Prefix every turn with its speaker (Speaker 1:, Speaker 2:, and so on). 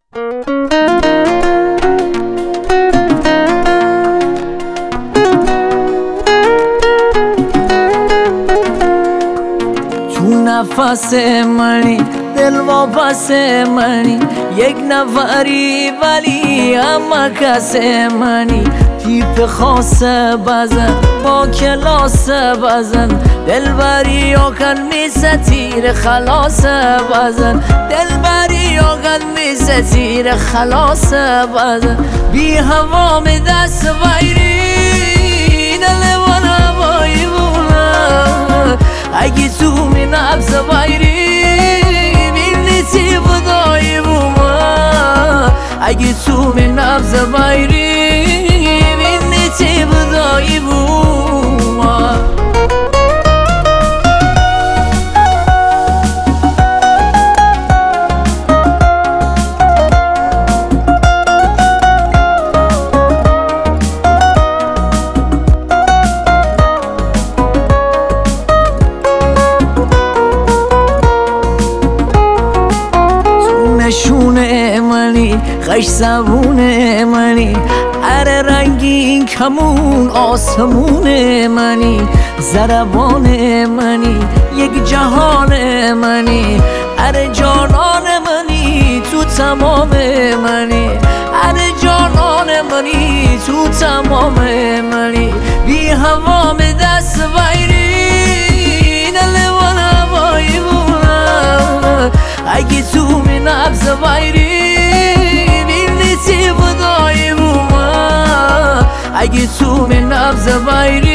Speaker 1: تو نفس منی دل واپس منی، یک نفری ولی اما کس منی. تیپ خاص بزن با کلاس بزن، دلبری آکن میسه تیر خلاص بزن، دلبری آکن میسه تیر خلاص بزن. بی هوا می دست ویری دل من هوایی بونه، اگه تو می نبز ویری بیلی تی بدایی بومه، اگه تو می نبز ویری بیلی تی بدایی بومه. نشونه منی خش زبون منی، هر رنگین کمون آسمون منی. ضربان منی یک جهان منی، هر جانان منی تو تمام منی، هر جانان منی تو تمام منی. بی هوا می دست ویری دل من هوایی بونه، اگه تو می نبز ویری بیلی تی بدایی بومه، اگه تو می نبز ویری